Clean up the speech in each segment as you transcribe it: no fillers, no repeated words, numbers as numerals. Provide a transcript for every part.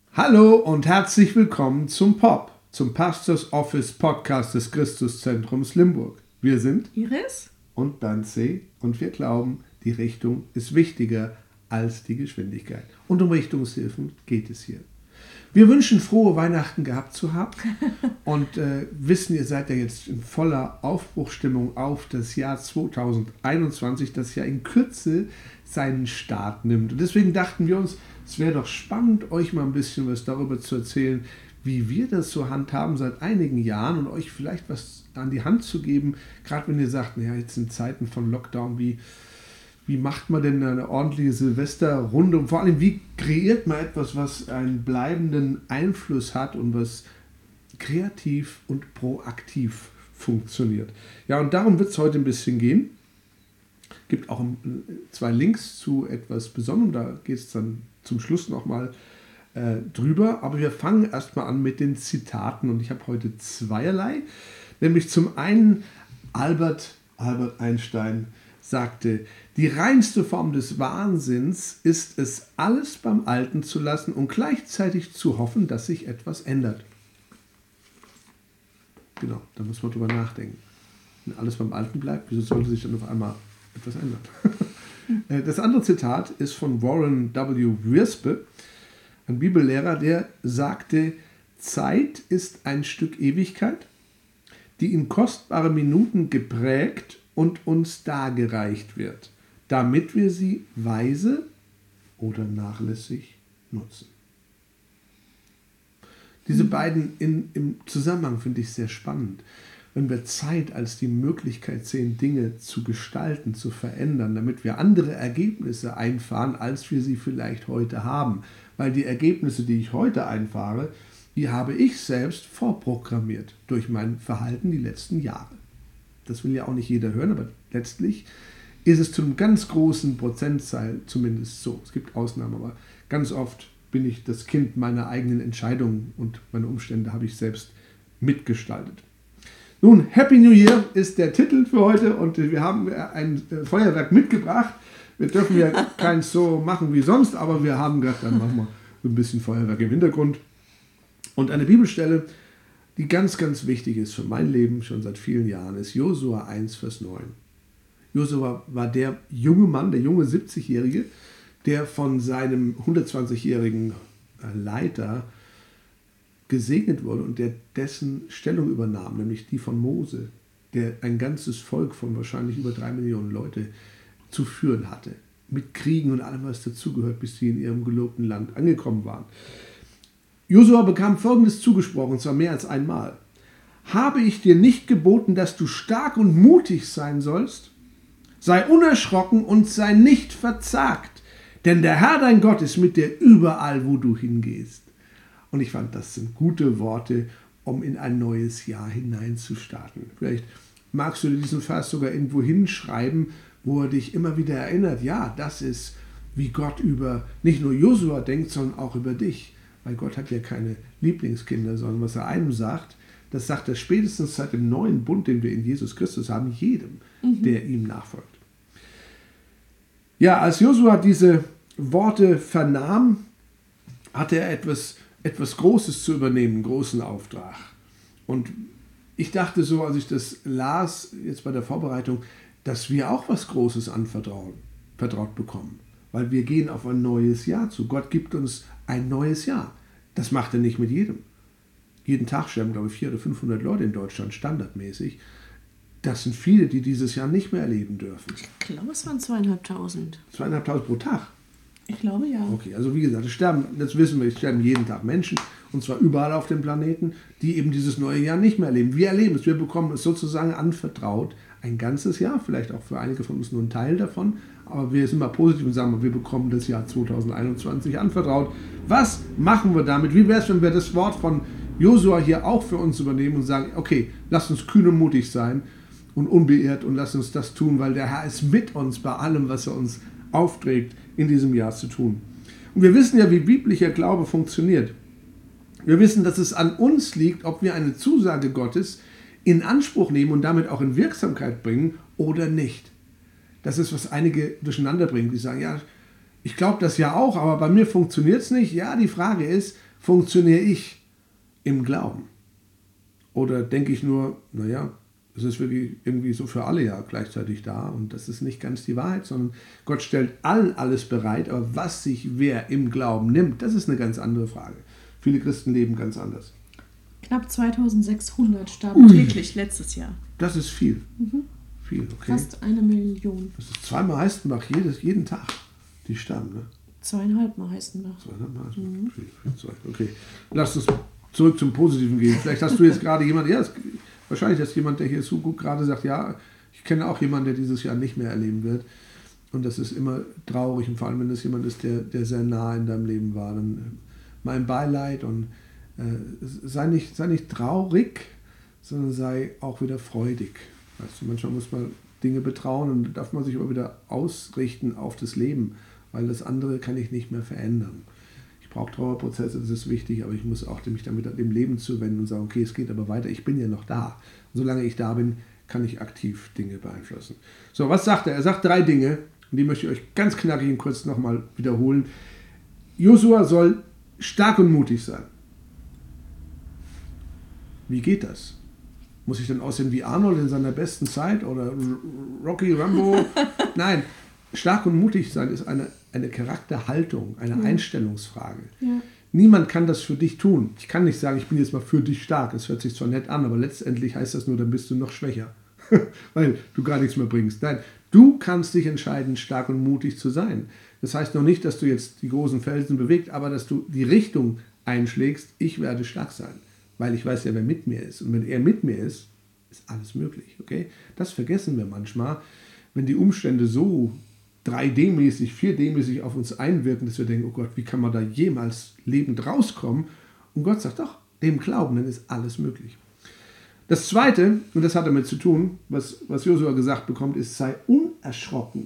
Hallo und herzlich willkommen zum POP, zum Pastors Office Podcast des Christuszentrums Limburg. Wir sind Iris und Danze und wir glauben, die Richtung ist wichtiger als die Geschwindigkeit. Und um Richtungshilfen geht es hier. Wir wünschen, frohe Weihnachten gehabt zu haben und wissen, ihr seid ja jetzt in voller Aufbruchstimmung auf das Jahr 2021, das ja in Kürze seinen Start nimmt. Und deswegen dachten wir uns, es wäre doch spannend, euch mal ein bisschen was darüber zu erzählen, wie wir das so handhaben seit einigen Jahren und euch vielleicht was an die Hand zu geben, gerade wenn ihr sagt, naja, jetzt in Zeiten von Lockdown, wie macht man denn eine ordentliche Silvesterrunde und vor allem, wie kreiert man etwas, was einen bleibenden Einfluss hat und was kreativ und proaktiv funktioniert. Ja, und darum wird es heute ein bisschen gehen. Gibt auch 2 Links zu etwas Besonderem, da geht es dann zum Schluss nochmal drüber. Aber wir fangen erstmal an mit den Zitaten und ich habe heute zweierlei. Nämlich zum einen Albert Einstein sagte, die reinste Form des Wahnsinns ist es, alles beim Alten zu lassen und gleichzeitig zu hoffen, dass sich etwas ändert. Genau, da muss man drüber nachdenken. Wenn alles beim Alten bleibt, wieso sollte sich dann auf einmal etwas ändern? Das andere Zitat ist von Warren W. Wiersbe, ein Bibellehrer, der sagte, Zeit ist ein Stück Ewigkeit, die in kostbare Minuten geprägt und uns dargereicht wird, damit wir sie weise oder nachlässig nutzen. Diese beiden im Zusammenhang finde ich sehr spannend. Wenn wir Zeit als die Möglichkeit sehen, Dinge zu gestalten, zu verändern, damit wir andere Ergebnisse einfahren, als wir sie vielleicht heute haben. Weil die Ergebnisse, die ich heute einfahre, die habe ich selbst vorprogrammiert durch mein Verhalten die letzten Jahre. Das will ja auch nicht jeder hören, aber letztlich ist es zu einem ganz großen Prozentteil zumindest so. Es gibt Ausnahmen, aber ganz oft bin ich das Kind meiner eigenen Entscheidungen und meine Umstände habe ich selbst mitgestaltet. Nun, Happy New Year ist der Titel für heute und wir haben ein Feuerwerk mitgebracht. Wir dürfen ja keins so machen wie sonst, aber wir haben gedacht, dann machen wir so ein bisschen Feuerwerk im Hintergrund. Und eine Bibelstelle, die ganz, ganz wichtig ist für mein Leben schon seit vielen Jahren, ist Josua 1, Vers 9. Josua war der junge Mann, der junge 70-Jährige, der von seinem 120-jährigen Leiter gesegnet wurde und der dessen Stellung übernahm, nämlich die von Mose, der ein ganzes Volk von wahrscheinlich über 3 Millionen Leute zu führen hatte, mit Kriegen und allem, was dazugehört, bis sie in ihrem gelobten Land angekommen waren. Josua bekam Folgendes zugesprochen, und zwar mehr als einmal. Habe ich dir nicht geboten, dass du stark und mutig sein sollst? Sei unerschrocken und sei nicht verzagt, denn der Herr dein Gott ist mit dir überall, wo du hingehst. Und ich fand, das sind gute Worte, um in ein neues Jahr hineinzustarten. Vielleicht magst du diesen Vers sogar irgendwo hinschreiben, wo er dich immer wieder erinnert, ja, das ist, wie Gott über nicht nur Josua denkt, sondern auch über dich. Weil Gott hat ja keine Lieblingskinder, sondern was er einem sagt, das sagt er spätestens seit dem neuen Bund, den wir in Jesus Christus haben, jedem, der ihm nachfolgt. Ja, als Josua diese Worte vernahm, hatte er etwas Großes zu übernehmen, einen großen Auftrag. Und ich dachte so, als ich das las, jetzt bei der Vorbereitung, dass wir auch was Großes vertraut bekommen. Weil wir gehen auf ein neues Jahr zu. Gott gibt uns ein neues Jahr. Das macht er nicht mit jedem. Jeden Tag sterben, glaube ich, 400 oder 500 Leute in Deutschland, standardmäßig. Das sind viele, die dieses Jahr nicht mehr erleben dürfen. Ich glaube, es waren 2.500. 2.500 pro Tag? Ich glaube, ja. Okay, also wie gesagt, das wissen wir, es sterben jeden Tag Menschen, und zwar überall auf dem Planeten, die eben dieses neue Jahr nicht mehr erleben. Wir erleben es, wir bekommen es sozusagen anvertraut, ein ganzes Jahr, vielleicht auch für einige von uns nur ein Teil davon, aber wir sind mal positiv und sagen, wir bekommen das Jahr 2021 anvertraut. Was machen wir damit? Wie wäre es, wenn wir das Wort von Josua hier auch für uns übernehmen und sagen, okay, lasst uns kühn und mutig sein und unbeirrt und lasst uns das tun, weil der Herr ist mit uns bei allem, was er uns aufträgt, in diesem Jahr zu tun. Und wir wissen ja, wie biblischer Glaube funktioniert. Wir wissen, dass es an uns liegt, ob wir eine Zusage Gottes in Anspruch nehmen und damit auch in Wirksamkeit bringen oder nicht. Das ist, was einige durcheinander bringen, die sagen, ja, ich glaube das ja auch, aber bei mir funktioniert es nicht. Ja, die Frage ist, funktioniere ich im Glauben? Oder denke ich nur, naja, es ist wirklich irgendwie so für alle ja gleichzeitig da und das ist nicht ganz die Wahrheit, sondern Gott stellt allen alles bereit, aber was sich wer im Glauben nimmt, das ist eine ganz andere Frage. Viele Christen leben ganz anders. Knapp 2600 starben täglich letztes Jahr. Das ist viel. Viel, okay. Fast 1 Million. Das ist zweimal Heistenbach jeden Tag. Die sterben, ne? 2,5 Mal Heistenbach. 2,5 Mal Heistenbach. Okay. Lass uns zurück zum Positiven gehen. Vielleicht hast du jetzt gerade jemanden, wahrscheinlich ist jemand, der hier so gut gerade sagt, ja, ich kenne auch jemanden, der dieses Jahr nicht mehr erleben wird. Und das ist immer traurig. Und vor allem, wenn es jemand ist, der sehr nah in deinem Leben war, dann mein Beileid und sei nicht traurig, sondern sei auch wieder freudig. Weißt du, manchmal muss man Dinge betrauen und darf man sich aber wieder ausrichten auf das Leben, weil das andere kann ich nicht mehr verändern. Ich brauche Trauerprozesse, das ist wichtig, aber ich muss auch mich damit dem Leben zuwenden und sagen, okay, es geht aber weiter, ich bin ja noch da. Und solange ich da bin, kann ich aktiv Dinge beeinflussen. So, was sagt er? Er sagt 3 Dinge, und die möchte ich euch ganz knackig und kurz nochmal wiederholen. Josua soll stark und mutig sein. Wie geht das? Muss ich dann aussehen wie Arnold in seiner besten Zeit oder Rocky Rambo? Nein, stark und mutig sein ist eine Charakterhaltung, eine Einstellungsfrage. Ja. Niemand kann das für dich tun. Ich kann nicht sagen, ich bin jetzt mal für dich stark. Das hört sich zwar nett an, aber letztendlich heißt das nur, dann bist du noch schwächer, weil du gar nichts mehr bringst. Nein, du kannst dich entscheiden, stark und mutig zu sein. Das heißt noch nicht, dass du jetzt die großen Felsen bewegst, aber dass du die Richtung einschlägst, ich werde stark sein. Weil ich weiß ja, wer mit mir ist. Und wenn er mit mir ist, ist alles möglich. Okay? Das vergessen wir manchmal, wenn die Umstände so 3D-mäßig, 4D-mäßig auf uns einwirken, dass wir denken, oh Gott, wie kann man da jemals lebend rauskommen? Und Gott sagt doch, dem Glaubenden ist alles möglich. Das Zweite, und das hat damit zu tun, was Josua gesagt bekommt, ist, sei unerschrocken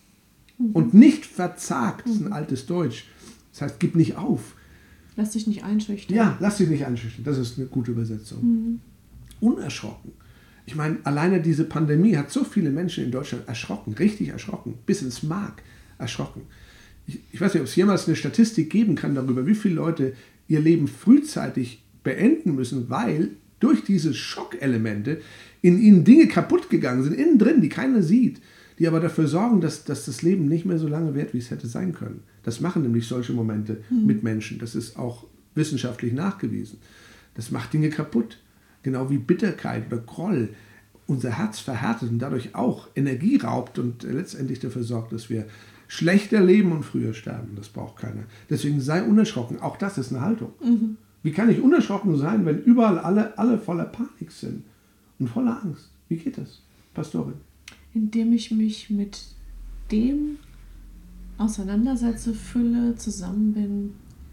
und nicht verzagt. Das ist ein altes Deutsch. Das heißt, gib nicht auf. Lass dich nicht einschüchtern. Ja, lass dich nicht einschüchtern. Das ist eine gute Übersetzung. Unerschrocken. Ich meine, alleine diese Pandemie hat so viele Menschen in Deutschland erschrocken, richtig erschrocken, bis ins Mark erschrocken. Ich weiß nicht, ob es jemals eine Statistik geben kann darüber, wie viele Leute ihr Leben frühzeitig beenden müssen, weil durch diese Schockelemente in ihnen Dinge kaputt gegangen sind, innen drin, die keiner sieht, die aber dafür sorgen, dass das Leben nicht mehr so lange währt, wie es hätte sein können. Das machen nämlich solche Momente mit Menschen. Das ist auch wissenschaftlich nachgewiesen. Das macht Dinge kaputt. Genau wie Bitterkeit oder Groll unser Herz verhärtet und dadurch auch Energie raubt und letztendlich dafür sorgt, dass wir schlechter leben und früher sterben. Das braucht keiner. Deswegen sei unerschrocken. Auch das ist eine Haltung. Wie kann ich unerschrocken sein, wenn überall alle voller Panik sind und voller Angst? Wie geht das, Pastorin? Indem ich mich mit dem auseinandersetze, fülle, zusammen bin,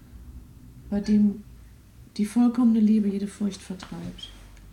bei dem die vollkommene Liebe jede Furcht vertreibt.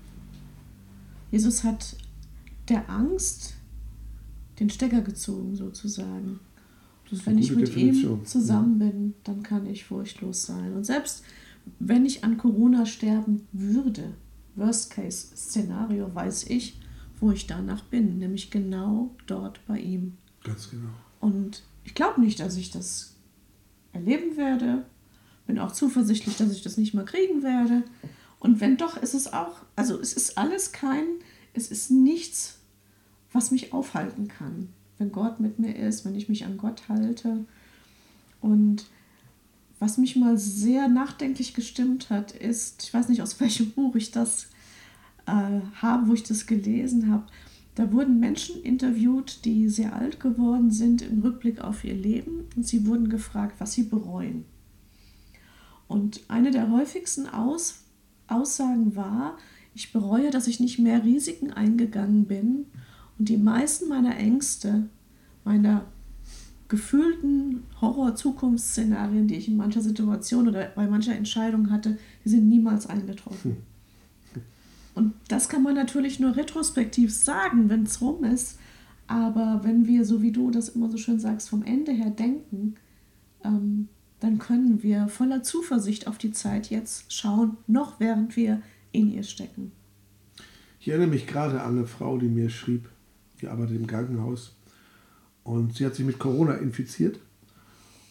Jesus hat der Angst den Stecker gezogen, sozusagen. Und wenn ich mit ihm zusammen bin, dann kann ich furchtlos sein. Und selbst wenn ich an Corona sterben würde, Worst-Case-Szenario, weiß ich, wo ich danach bin, nämlich genau dort bei ihm. Ganz genau. Und ich glaube nicht, dass ich das erleben werde. Bin auch zuversichtlich, dass ich das nicht mehr kriegen werde. Und wenn doch, ist es auch, also es ist alles es ist nichts, was mich aufhalten kann. Wenn Gott mit mir ist, wenn ich mich an Gott halte. Und was mich mal sehr nachdenklich gestimmt hat, ist, ich weiß nicht, aus welchem Buch ich das habe, wo ich das gelesen habe, da wurden Menschen interviewt, die sehr alt geworden sind im Rückblick auf ihr Leben und sie wurden gefragt, was sie bereuen. Und eine der häufigsten Aussagen war, ich bereue, dass ich nicht mehr Risiken eingegangen bin und die meisten meiner Ängste, meiner gefühlten Horror-Zukunftsszenarien, die ich in mancher Situation oder bei mancher Entscheidung hatte, die sind niemals eingetroffen. Und das kann man natürlich nur retrospektiv sagen, wenn es rum ist. Aber wenn wir, so wie du das immer so schön sagst, vom Ende her denken, dann können wir voller Zuversicht auf die Zeit jetzt schauen, noch während wir in ihr stecken. Ich erinnere mich gerade an eine Frau, die mir schrieb, die arbeitet im Krankenhaus und sie hat sich mit Corona infiziert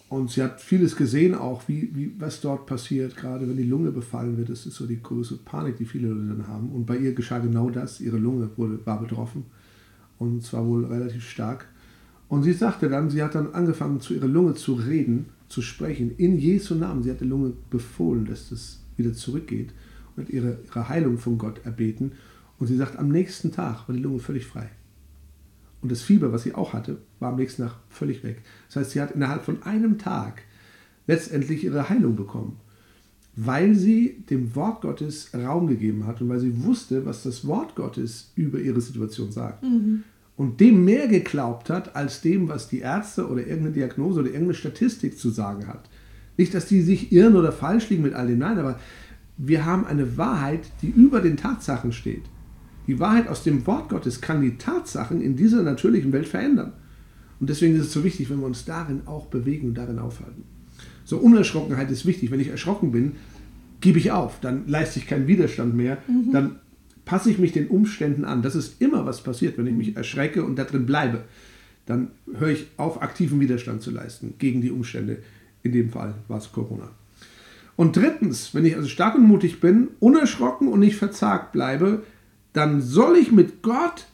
Und sie hat vieles gesehen, auch was dort passiert, gerade wenn die Lunge befallen wird. Das ist so die große Panik, die viele Leute dann haben. Und bei ihr geschah genau das. Ihre Lunge war betroffen. Und zwar wohl relativ stark. Und sie sagte dann, sie hat dann angefangen, zu ihrer Lunge zu reden, zu sprechen, in Jesu Namen. Sie hat der Lunge befohlen, dass das wieder zurückgeht und hat ihre Heilung von Gott erbeten. Und sie sagt, am nächsten Tag war die Lunge völlig frei. Und das Fieber, was sie auch hatte, war am nächsten Tag völlig weg. Das heißt, sie hat innerhalb von einem Tag letztendlich ihre Heilung bekommen, weil sie dem Wort Gottes Raum gegeben hat und weil sie wusste, was das Wort Gottes über ihre Situation sagt. Und dem mehr geglaubt hat, als dem, was die Ärzte oder irgendeine Diagnose oder irgendeine Statistik zu sagen hat. Nicht, dass die sich irren oder falsch liegen mit all dem, nein, aber wir haben eine Wahrheit, die über den Tatsachen steht. Die Wahrheit aus dem Wort Gottes kann die Tatsachen in dieser natürlichen Welt verändern. Und deswegen ist es so wichtig, wenn wir uns darin auch bewegen und darin aufhalten. So, Unerschrockenheit ist wichtig. Wenn ich erschrocken bin, gebe ich auf. Dann leiste ich keinen Widerstand mehr. Dann passe ich mich den Umständen an. Das ist immer, was passiert, wenn ich mich erschrecke und da drin bleibe. Dann höre ich auf, aktiven Widerstand zu leisten gegen die Umstände. In dem Fall war es Corona. Und drittens, wenn ich also stark und mutig bin, unerschrocken und nicht verzagt bleibe, dann soll ich mit Gott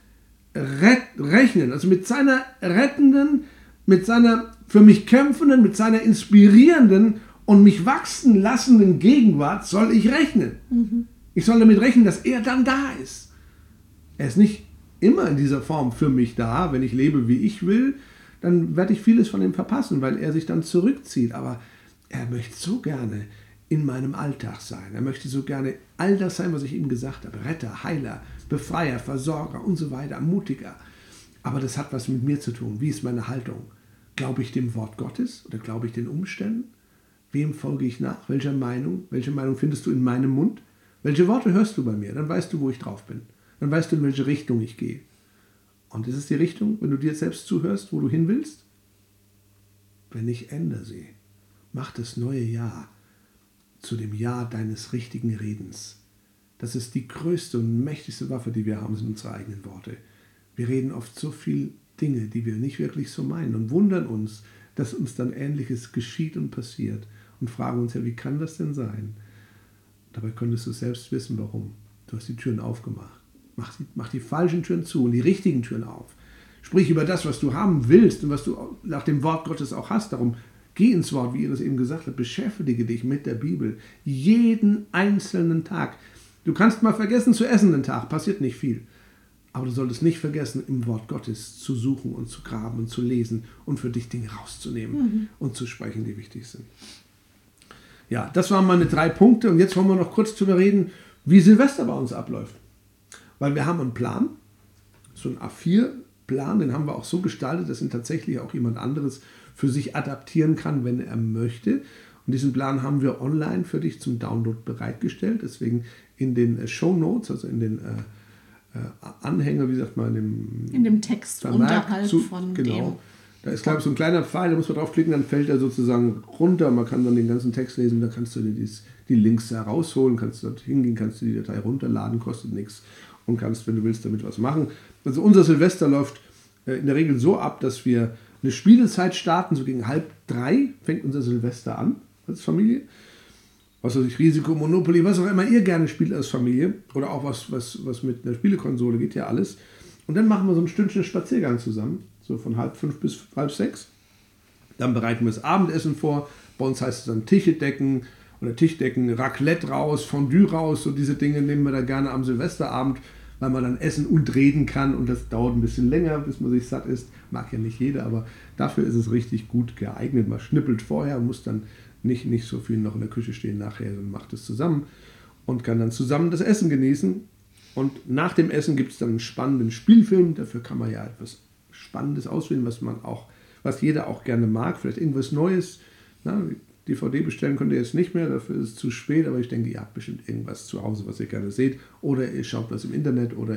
rechnen, also mit seiner rettenden, mit seiner für mich kämpfenden, mit seiner inspirierenden und mich wachsen lassenden Gegenwart soll ich rechnen. Ich soll damit rechnen, dass er dann da ist. Er ist nicht immer in dieser Form für mich da. Wenn ich lebe, wie ich will, dann werde ich vieles von ihm verpassen, weil er sich dann zurückzieht. Aber er möchte so gerne in meinem Alltag sein. Er möchte so gerne all das sein, was ich ihm gesagt habe. Retter, Heiler, Befreier, Versorger und so weiter, Ermutiger. Aber das hat was mit mir zu tun. Wie ist meine Haltung? Glaube ich dem Wort Gottes oder glaube ich den Umständen? Wem folge ich nach? Welche Meinung findest du in meinem Mund? Welche Worte hörst du bei mir? Dann weißt du, wo ich drauf bin. Dann weißt du, in welche Richtung ich gehe. Und ist es die Richtung, wenn du dir selbst zuhörst, wo du hin willst? Wenn nicht, ändere sie. Mach das neue Jahr zu dem Jahr deines richtigen Redens. Das ist die größte und mächtigste Waffe, die wir haben, sind unsere eigenen Worte. Wir reden oft so viel Dinge, die wir nicht wirklich so meinen und wundern uns, dass uns dann Ähnliches geschieht und passiert und fragen uns ja, wie kann das denn sein? Dabei könntest du selbst wissen, warum. Du hast die Türen aufgemacht. Mach die falschen Türen zu und die richtigen Türen auf. Sprich über das, was du haben willst und was du nach dem Wort Gottes auch hast. Darum geh ins Wort, wie ihr das eben gesagt habt. Beschäftige dich mit der Bibel. Jeden einzelnen Tag. Du kannst mal vergessen zu essen den Tag. Passiert nicht viel. Aber du solltest nicht vergessen, im Wort Gottes zu suchen und zu graben und zu lesen und für dich Dinge rauszunehmen und zu sprechen, die wichtig sind. Ja, das waren meine 3 Punkte. Und jetzt wollen wir noch kurz darüber reden, wie Silvester bei uns abläuft. Weil wir haben einen Plan, so einen A4-Plan, den haben wir auch so gestaltet, dass ihn tatsächlich auch jemand anderes für sich adaptieren kann, wenn er möchte. Und diesen Plan haben wir online für dich zum Download bereitgestellt. Deswegen in den Shownotes, also in den Anhänger, wie sagt man, in dem Text unterhalb von genau. dem. Da ist, glaube ich, so ein kleiner Pfeil, da muss man draufklicken, dann fällt er sozusagen runter. Man kann dann den ganzen Text lesen, da kannst du dir die Links herausholen, kannst dort hingehen, kannst du die Datei runterladen, kostet nichts und kannst, wenn du willst, damit was machen. Also unser Silvester läuft in der Regel so ab, dass wir eine Spielezeit starten, so gegen 2:30 fängt unser Silvester an als Familie. Was weiß ich, Risiko, Monopoly, was auch immer ihr gerne spielt als Familie oder auch was mit einer Spielekonsole geht, ja alles. Und dann machen wir so ein Stündchen Spaziergang zusammen, so von 4:30 bis 5:30. Dann bereiten wir das Abendessen vor. Bei uns heißt es dann Tischdecken, Raclette raus, Fondue raus. So diese Dinge nehmen wir da gerne am Silvesterabend, weil man dann essen und reden kann. Und das dauert ein bisschen länger, bis man sich satt ist. Mag ja nicht jeder, aber dafür ist es richtig gut geeignet. Man schnippelt vorher, muss dann nicht so viel noch in der Küche stehen nachher, sondern macht es zusammen und kann dann zusammen das Essen genießen. Und nach dem Essen gibt es dann einen spannenden Spielfilm. Dafür kann man ja etwas Spannendes auswählen, was jeder auch gerne mag. Vielleicht irgendwas Neues. DVD bestellen könnt ihr jetzt nicht mehr, dafür ist es zu spät. Aber ich denke, ihr habt bestimmt irgendwas zu Hause, was ihr gerne seht. Oder ihr schaut was im Internet oder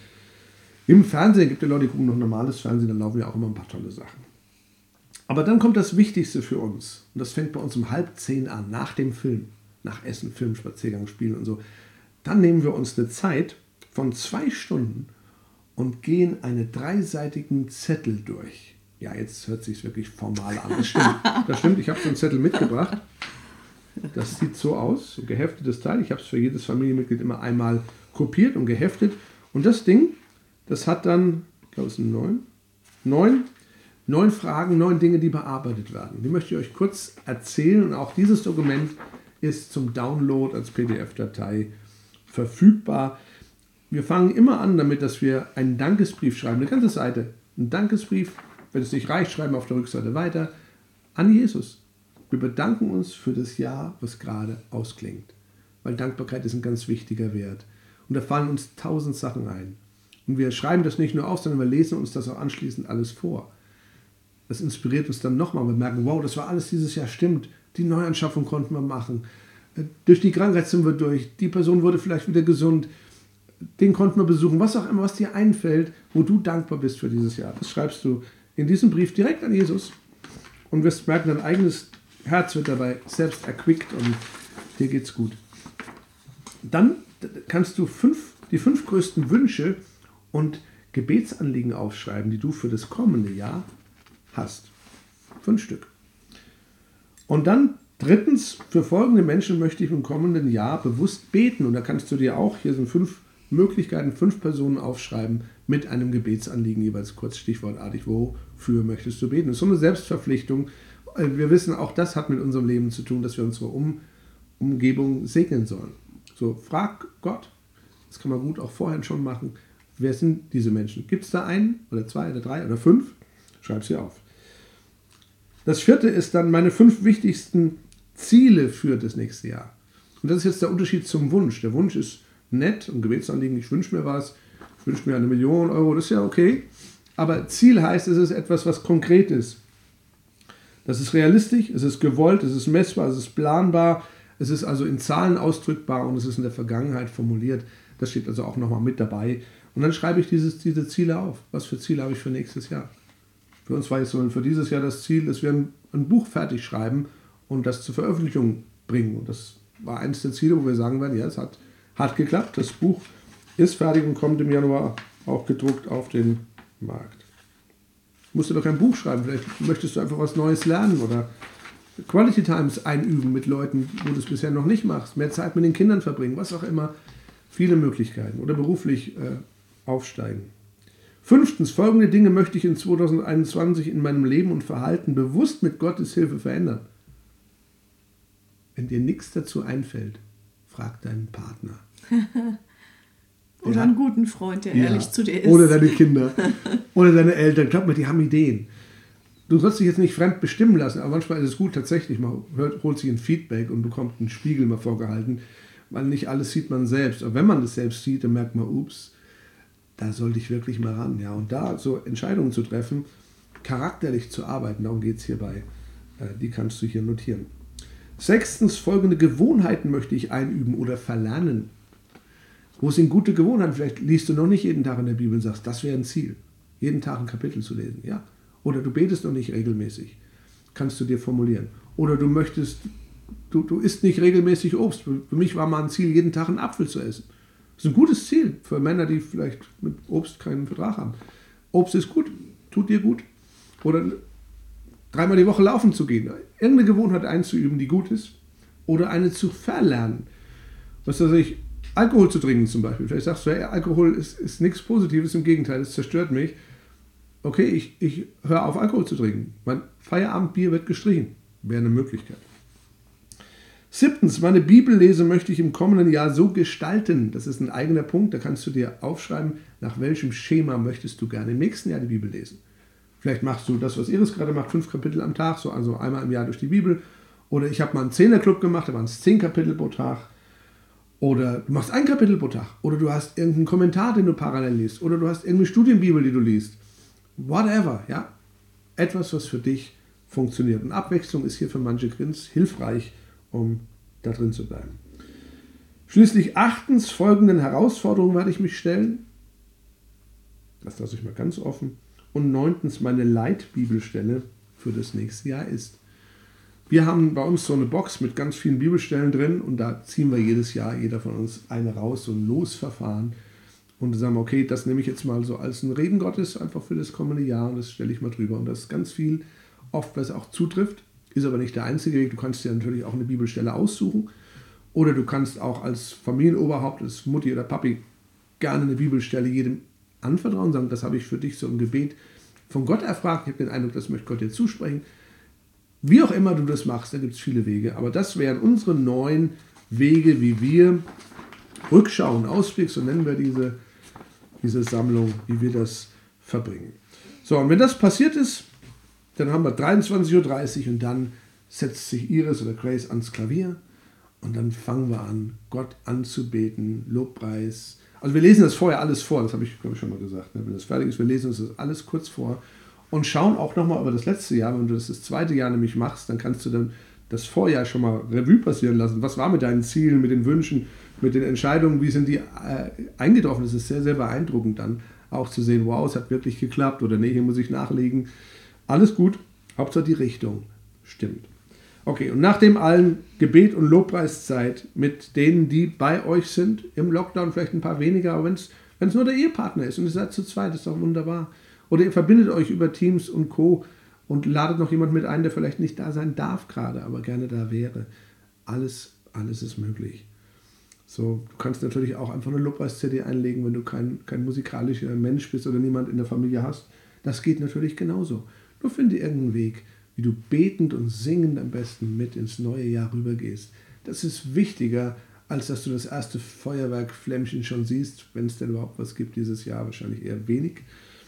im Fernsehen. Gibt ja Leute, die gucken noch normales Fernsehen, dann laufen ja auch immer ein paar tolle Sachen. Aber dann kommt das Wichtigste für uns. Und das fängt bei uns um 9:30 an, nach dem Film. Nach Essen, Film, Spaziergang, Spielen und so. Dann nehmen wir uns eine Zeit von 2 Stunden und gehen einen 3-seitigen Zettel durch. Ja, jetzt hört sich wirklich formal an. Das stimmt. Ich habe so einen Zettel mitgebracht. Das sieht so aus, so geheftetes Teil. Ich habe es für jedes Familienmitglied immer einmal kopiert und geheftet. Und das Ding, das hat dann, ich glaube, es sind 9 Fragen, 9 Dinge, die bearbeitet werden. Die möchte ich euch kurz erzählen. Und auch dieses Dokument ist zum Download als PDF-Datei verfügbar. Wir fangen immer an damit, dass wir einen Dankesbrief schreiben, eine ganze Seite. Ein Dankesbrief, wenn es nicht reicht, schreiben wir auf der Rückseite weiter, an Jesus. Wir bedanken uns für das Jahr, was gerade ausklingt. Weil Dankbarkeit ist ein ganz wichtiger Wert. Und da fallen uns 1000 Sachen ein. Und wir schreiben das nicht nur auf, sondern wir lesen uns das auch anschließend alles vor. Das inspiriert uns dann nochmal. Wir merken, wow, das war alles dieses Jahr, stimmt. Die Neuanschaffung konnten wir machen. Durch die Krankheit sind wir durch. Die Person wurde vielleicht wieder gesund. Den konnten wir besuchen. Was auch immer, was dir einfällt, wo du dankbar bist für dieses Jahr. Das schreibst du in diesem Brief direkt an Jesus. Und wirst merken, dein eigenes Herz wird dabei selbst erquickt und dir geht's gut. Dann kannst du die 5 größten Wünsche und Gebetsanliegen aufschreiben, die du für das kommende Jahr hast. 5 Stück. Und dann 3. für folgende Menschen möchte ich im kommenden Jahr bewusst beten. Und da kannst du dir auch, hier sind 5 Möglichkeiten, 5 Personen aufschreiben mit einem Gebetsanliegen, jeweils kurz stichwortartig, wofür möchtest du beten. Das ist so eine Selbstverpflichtung. Wir wissen, auch das hat mit unserem Leben zu tun, dass wir unsere Umgebung segnen sollen. So, frag Gott, das kann man gut auch vorher schon machen, wer sind diese Menschen? Gibt es da einen oder 2 oder 3 oder 5? Schreib sie auf. Das 4. ist dann meine 5 wichtigsten Ziele für das nächste Jahr. Und das ist jetzt der Unterschied zum Wunsch. Der Wunsch ist nett und Gebetsanliegen, ich wünsche mir was, ich wünsche mir 1 Million Euro, das ist ja okay. Aber Ziel heißt, es ist etwas, was konkret ist. Das ist realistisch, es ist gewollt, es ist messbar, es ist planbar, es ist also in Zahlen ausdrückbar und es ist in der Vergangenheit formuliert. Das steht also auch nochmal mit dabei. Und dann schreibe ich diese Ziele auf. Was für Ziele habe ich für nächstes Jahr? Für uns war jetzt so für dieses Jahr das Ziel, dass wir ein Buch fertig schreiben und das zur Veröffentlichung bringen. Und das war eines der Ziele, wo wir sagen werden, ja, es hat geklappt. Das Buch ist fertig und kommt im Januar auch gedruckt auf den Markt. Musst du doch kein Buch schreiben, vielleicht möchtest du einfach was Neues lernen oder Quality Times einüben mit Leuten, wo du es bisher noch nicht machst, mehr Zeit mit den Kindern verbringen, was auch immer, viele Möglichkeiten oder beruflich aufsteigen. 5. folgende Dinge möchte ich in 2021 in meinem Leben und Verhalten bewusst mit Gottes Hilfe verändern. Wenn dir nichts dazu einfällt, frag deinen Partner. Oder einen guten Freund, der ehrlich zu dir ist. Oder deine Kinder. Oder deine Eltern. Glaub mir, die haben Ideen. Du sollst dich jetzt nicht fremd bestimmen lassen, aber manchmal ist es gut, tatsächlich, man holt sich ein Feedback und bekommt einen Spiegel mal vorgehalten, weil nicht alles sieht man selbst. Aber wenn man das selbst sieht, dann merkt man, ups, da sollte ich wirklich mal ran. Ja, und da so Entscheidungen zu treffen, charakterlich zu arbeiten, darum geht es hierbei. Die kannst du hier notieren. 6. folgende Gewohnheiten möchte ich einüben oder verlernen. Wo sind gute Gewohnheiten? Vielleicht liest du noch nicht jeden Tag in der Bibel und sagst, das wäre ein Ziel, jeden Tag ein Kapitel zu lesen. Ja. Oder du betest noch nicht regelmäßig, kannst du dir formulieren. Oder du isst nicht regelmäßig Obst. Für mich war mal ein Ziel, jeden Tag einen Apfel zu essen. Das ist ein gutes Ziel für Männer, die vielleicht mit Obst keinen Vertrag haben. Obst ist gut, tut dir gut. Oder 3-mal die Woche laufen zu gehen. Irgendeine Gewohnheit einzuüben, die gut ist. Oder eine zu verlernen. Was weiß ich, Alkohol zu trinken zum Beispiel. Vielleicht sagst du, hey, Alkohol ist nichts Positives, im Gegenteil, es zerstört mich. Okay, ich höre auf, Alkohol zu trinken. Mein Feierabendbier wird gestrichen. Wäre eine Möglichkeit. 7. meine Bibellese möchte ich im kommenden Jahr so gestalten. Das ist ein eigener Punkt, da kannst du dir aufschreiben, nach welchem Schema möchtest du gerne im nächsten Jahr die Bibel lesen. Vielleicht machst du das, was Iris gerade macht, 5 Kapitel am Tag, so also einmal im Jahr durch die Bibel. Oder ich habe mal einen 10er-Club gemacht, da waren es 10 Kapitel pro Tag. Oder du machst ein Kapitel pro Tag. Oder du hast irgendeinen Kommentar, den du parallel liest. Oder du hast irgendeine Studienbibel, die du liest. Whatever, ja. Etwas, was für dich funktioniert. Und Abwechslung ist hier für manche Grins hilfreich, um da drin zu bleiben. Schließlich 8. folgenden Herausforderungen werde ich mich stellen. Das lasse ich mal ganz offen. Und 9. meine Leitbibelstelle für das nächste Jahr ist. Wir haben bei uns so eine Box mit ganz vielen Bibelstellen drin und da ziehen wir jedes Jahr, jeder von uns, eine raus, so ein Losverfahren. und sagen, okay, das nehme ich jetzt mal so als ein Reden Gottes einfach für das kommende Jahr und das stelle ich mal drüber. Und das ist ganz viel, oft was auch zutrifft, ist aber nicht der einzige Weg. Du kannst dir natürlich auch eine Bibelstelle aussuchen oder du kannst auch als Familienoberhaupt, als Mutti oder Papi, gerne eine Bibelstelle jedem anvertrauen, sagen, das habe ich für dich so im Gebet von Gott erfragt. Ich habe den Eindruck, das möchte Gott dir zusprechen. Wie auch immer du das machst, da gibt es viele Wege. Aber das wären unsere 9 Wege, wie wir Rückschau und Ausblick, so nennen wir diese Sammlung, wie wir das verbringen. So, und wenn das passiert ist, dann haben wir 23:30 Uhr und dann setzt sich Iris oder Grace ans Klavier und dann fangen wir an, Gott anzubeten, Lobpreis. Also wir lesen das vorher alles vor, das habe ich, glaube ich, schon mal gesagt. Wenn das fertig ist, wir lesen uns das alles kurz vor und schauen auch nochmal über das letzte Jahr. Wenn du das zweite Jahr nämlich machst, dann kannst du dann das Vorjahr schon mal Revue passieren lassen. Was war mit deinen Zielen, mit den Wünschen, mit den Entscheidungen, wie sind die eingetroffen? Das ist sehr, sehr beeindruckend dann auch zu sehen, wow, es hat wirklich geklappt oder nee, hier muss ich nachlegen. Alles gut, Hauptsache die Richtung stimmt. Okay, und nach dem allen Gebet und Lobpreiszeit mit denen, die bei euch sind, im Lockdown vielleicht ein paar weniger, aber wenn es nur der Ehepartner ist und ihr seid zu zweit, ist doch wunderbar. Oder ihr verbindet euch über Teams und Co. und ladet noch jemand mit ein, der vielleicht nicht da sein darf gerade, aber gerne da wäre. Alles ist möglich. So, du kannst natürlich auch einfach eine Lobpreis-CD einlegen, wenn du kein musikalischer Mensch bist oder niemand in der Familie hast. Das geht natürlich genauso. Nur finde irgendeinen Weg, wie du betend und singend am besten mit ins neue Jahr rübergehst. Das ist wichtiger, als dass du das erste Feuerwerkflämmchen schon siehst, wenn es denn überhaupt was gibt dieses Jahr, wahrscheinlich eher wenig.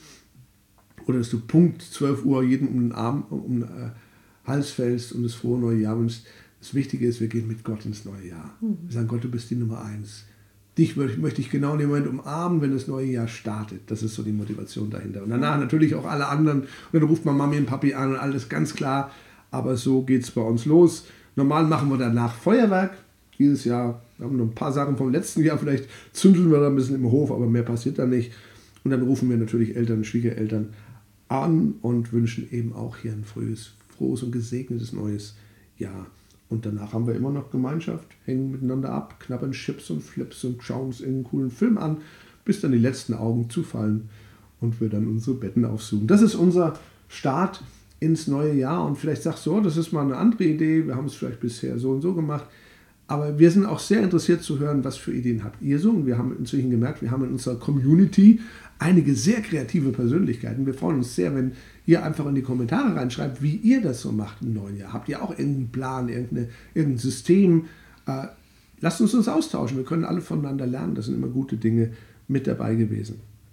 Oder dass du Punkt 12 Uhr jedem um den Arm, um den Hals fällst und das frohe neue Jahr wünschst. Das Wichtige ist, wir gehen mit Gott ins neue Jahr. Wir sagen, Gott, du bist die Nummer 1. Dich möchte ich genau in dem Moment umarmen, wenn das neue Jahr startet. Das ist so die Motivation dahinter. Und danach natürlich auch alle anderen. Und dann ruft man Mami und Papi an und alles ganz klar. Aber so geht es bei uns los. Normal machen wir danach Feuerwerk. Dieses Jahr haben wir noch ein paar Sachen vom letzten Jahr. Vielleicht zündeln wir da ein bisschen im Hof, aber mehr passiert da nicht. Und dann rufen wir natürlich Eltern und Schwiegereltern an und wünschen eben auch hier ein frohes und gesegnetes neues Jahr. Und danach haben wir immer noch Gemeinschaft, hängen miteinander ab, knabbern Chips und Flips und schauen uns irgendeinen coolen Film an, bis dann die letzten Augen zufallen und wir dann unsere Betten aufsuchen. Das ist unser Start ins neue Jahr. Und vielleicht sagst du, das ist mal eine andere Idee, wir haben es vielleicht bisher so und so gemacht. Aber wir sind auch sehr interessiert zu hören, was für Ideen habt ihr so. Und wir haben inzwischen gemerkt, wir haben in unserer Community einige sehr kreative Persönlichkeiten. Wir freuen uns sehr, wenn ihr einfach in die Kommentare reinschreibt, wie ihr das so macht im neuen Jahr. Habt ihr auch irgendeinen Plan, irgendein System? Lasst uns austauschen. Wir können alle voneinander lernen. Das sind immer gute Dinge mit dabei gewesen.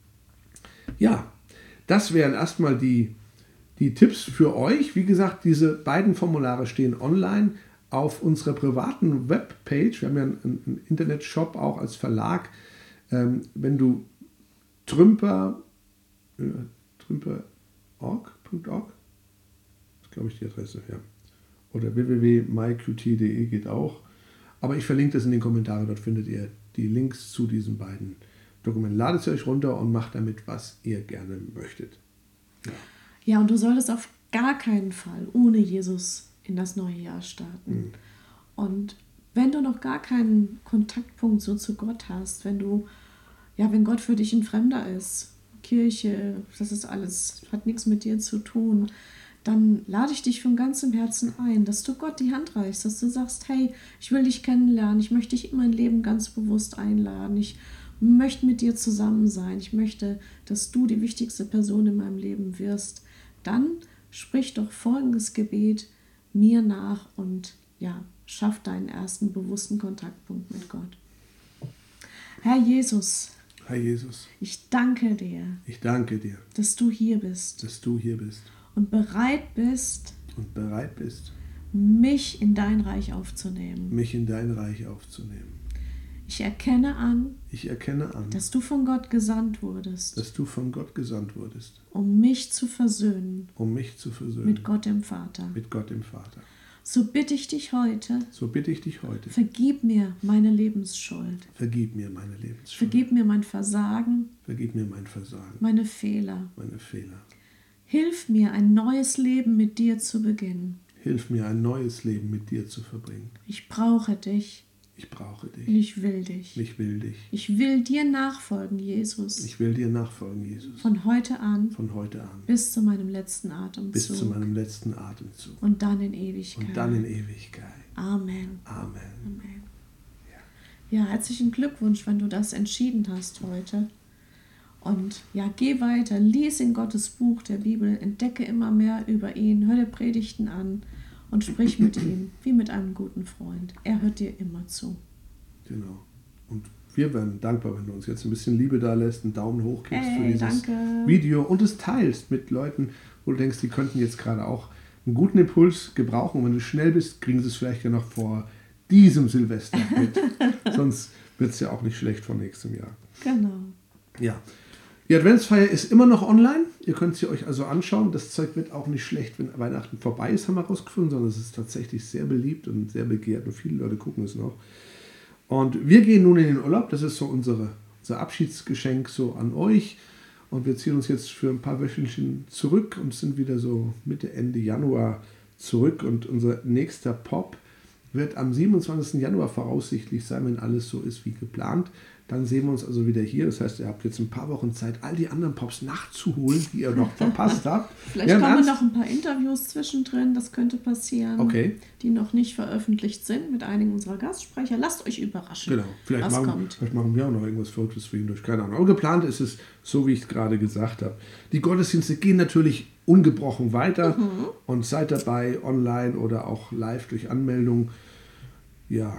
Ja, das wären erstmal die Tipps für euch. Wie gesagt, diese beiden Formulare stehen online auf unserer privaten Webpage. Wir haben ja einen Internetshop auch als Verlag. Wenn du Trümper.org, das ist, glaube ich, die Adresse, ja. Oder www.myqt.de geht auch. Aber ich verlinke das in den Kommentaren, dort findet ihr die Links zu diesen beiden Dokumenten. Ladet sie euch runter und macht damit, was ihr gerne möchtet. Ja, und du solltest auf gar keinen Fall ohne Jesus in das neue Jahr starten. Und wenn du noch gar keinen Kontaktpunkt so zu Gott hast, wenn Gott für dich ein Fremder ist, Kirche, das ist alles, hat nichts mit dir zu tun, dann lade ich dich von ganzem Herzen ein, dass du Gott die Hand reichst, dass du sagst, hey, ich will dich kennenlernen, ich möchte dich in mein Leben ganz bewusst einladen, ich möchte mit dir zusammen sein, ich möchte, dass du die wichtigste Person in meinem Leben wirst. Dann sprich doch folgendes Gebet mir nach und schaff deinen ersten bewussten Kontaktpunkt mit Gott. Herr Jesus, ich danke dir, dass du hier bist, und bereit bist, mich in dein Reich aufzunehmen. Ich erkenne an, dass du von Gott gesandt wurdest, um mich zu versöhnen, mit Gott dem Vater. So bitte ich dich heute, vergib mir meine Lebensschuld. Vergib mir mein Versagen, meine Fehler. Hilf mir, ein neues Leben mit dir zu beginnen. Ich brauche dich. Ich brauche dich. Ich will dich. Ich will dich. Ich will dir nachfolgen, Jesus. Ich will dir nachfolgen, Jesus. Von heute an. Von heute an. Bis zu meinem letzten Atemzug. Bis zu meinem letzten Atemzug. Und dann in Ewigkeit. Und dann in Ewigkeit. Amen. Amen. Amen. Ja, herzlichen Glückwunsch, wenn du das entschieden hast heute. Und ja, geh weiter, lies in Gottes Buch der Bibel, entdecke immer mehr über ihn, hör dir Predigten an und sprich mit ihm, wie mit einem guten Freund. Er hört dir immer zu. Genau. Und wir wären dankbar, wenn du uns jetzt ein bisschen Liebe da lässt, einen Daumen hoch gibst für dieses Video und es teilst mit Leuten, wo du denkst, die könnten jetzt gerade auch einen guten Impuls gebrauchen. Und wenn du schnell bist, kriegen sie es vielleicht ja noch vor diesem Silvester mit. Sonst wird es ja auch nicht schlecht vor nächstem Jahr. Genau. Ja. Die Adventsfeier ist immer noch online. Ihr könnt sie euch also anschauen. Das Zeug wird auch nicht schlecht, wenn Weihnachten vorbei ist, haben wir herausgefunden, sondern es ist tatsächlich sehr beliebt und sehr begehrt und viele Leute gucken es noch. Und wir gehen nun in den Urlaub. Das ist so unser Abschiedsgeschenk so an euch. Und wir ziehen uns jetzt für ein paar Wöchenchen zurück und sind wieder so Mitte, Ende Januar zurück. Und unser nächster Pop wird am 27. Januar voraussichtlich sein, wenn alles so ist wie geplant. Dann sehen wir uns also wieder hier. Das heißt, ihr habt jetzt ein paar Wochen Zeit, all die anderen Pops nachzuholen, die ihr noch verpasst habt. Vielleicht kommen noch ein paar Interviews zwischendrin, das könnte passieren, die noch nicht veröffentlicht sind mit einigen unserer Gastsprecher. Lasst euch überraschen, genau. Vielleicht machen wir auch noch irgendwas Verrücktes für ihn durch, keine Ahnung. Aber geplant ist es, so wie ich es gerade gesagt habe. Die Gottesdienste gehen natürlich ungebrochen weiter und seid dabei, online oder auch live durch Anmeldung. Ja,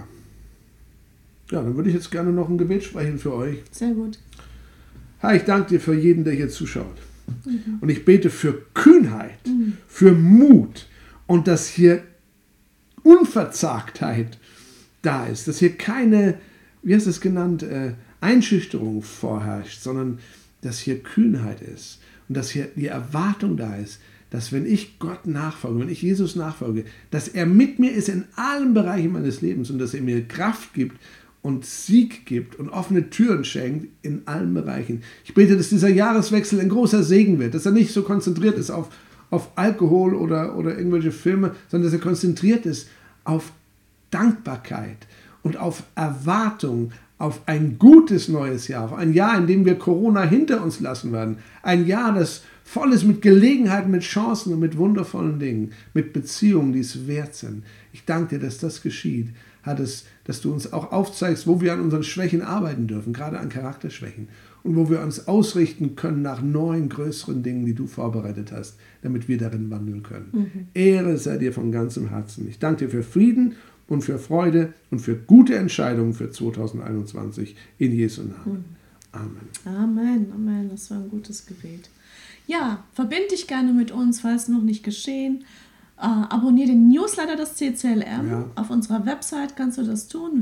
dann würde ich jetzt gerne noch ein Gebet sprechen für euch. Sehr gut. Herr, ich danke dir für jeden, der hier zuschaut. Und ich bete für Kühnheit, für Mut und dass hier Unverzagtheit da ist, dass hier keine, wie hast du es genannt, Einschüchterung vorherrscht, sondern dass hier Kühnheit ist und dass hier die Erwartung da ist, dass wenn ich Gott nachfolge, wenn ich Jesus nachfolge, dass er mit mir ist in allen Bereichen meines Lebens und dass er mir Kraft gibt und Sieg gibt und offene Türen schenkt in allen Bereichen. Ich bete, dass dieser Jahreswechsel ein großer Segen wird, dass er nicht so konzentriert ist auf Alkohol oder irgendwelche Filme, sondern dass er konzentriert ist auf Dankbarkeit und auf Erwartung, auf ein gutes neues Jahr, auf ein Jahr, in dem wir Corona hinter uns lassen werden. Ein Jahr, das voll ist mit Gelegenheiten, mit Chancen und mit wundervollen Dingen, mit Beziehungen, die es wert sind. Ich danke dir, dass das geschieht. Dass du uns auch aufzeigst, wo wir an unseren Schwächen arbeiten dürfen, gerade an Charakterschwächen. Und wo wir uns ausrichten können nach neuen, größeren Dingen, die du vorbereitet hast, damit wir darin wandeln können. Ehre sei dir von ganzem Herzen. Ich danke dir für Frieden und für Freude und für gute Entscheidungen für 2021 in Jesu Namen. Amen. Amen, Amen. Das war ein gutes Gebet. Ja, verbind dich gerne mit uns, falls noch nicht geschehen. Abonniere den Newsletter des CCLM. Ja. Auf unserer Website kannst du das tun,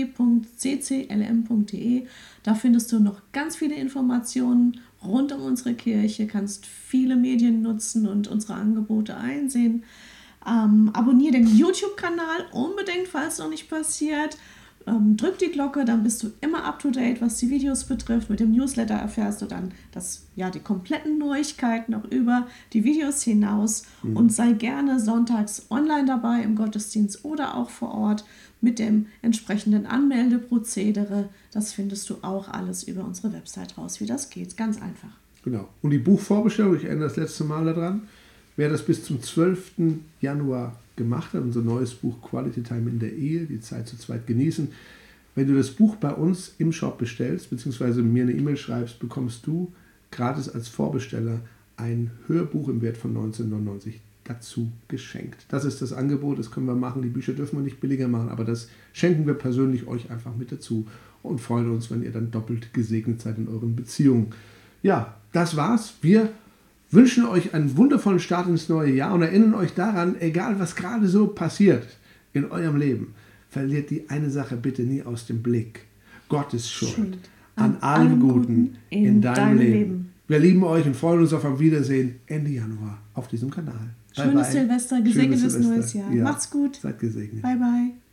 www.cclm.de. Da findest du noch ganz viele Informationen rund um unsere Kirche, kannst viele Medien nutzen und unsere Angebote einsehen. Abonniere den YouTube-Kanal unbedingt, falls es noch nicht passiert. Drück die Glocke, dann bist du immer up to date, was die Videos betrifft. Mit dem Newsletter erfährst du dann die kompletten Neuigkeiten auch über die Videos hinaus und sei gerne sonntags online dabei im Gottesdienst oder auch vor Ort mit dem entsprechenden Anmeldeprozedere. Das findest du auch alles über unsere Website raus, wie das geht. Ganz einfach. Genau. Und die Buchvorbestellung, ich erinnere das letzte Mal daran, wer das bis zum 12. Januar gemacht hat, unser neues Buch Quality Time in der Ehe, die Zeit zu zweit genießen. Wenn du das Buch bei uns im Shop bestellst, beziehungsweise mir eine E-Mail schreibst, bekommst du gratis als Vorbesteller ein Hörbuch im Wert von 19,99 dazu geschenkt. Das ist das Angebot, das können wir machen. Die Bücher dürfen wir nicht billiger machen, aber das schenken wir persönlich euch einfach mit dazu und freuen uns, wenn ihr dann doppelt gesegnet seid in euren Beziehungen. Ja, das war's. Wir wünschen euch einen wundervollen Start ins neue Jahr und erinnern euch daran, egal was gerade so passiert in eurem Leben, verliert die eine Sache bitte nie aus dem Blick. Gott ist schuld an allem Guten in deinem Leben. Wir lieben euch und freuen uns auf ein Wiedersehen Ende Januar auf diesem Kanal. Schönes Silvester, gesegnetes neues Jahr. Ja. Macht's gut. Seid gesegnet. Bye, bye.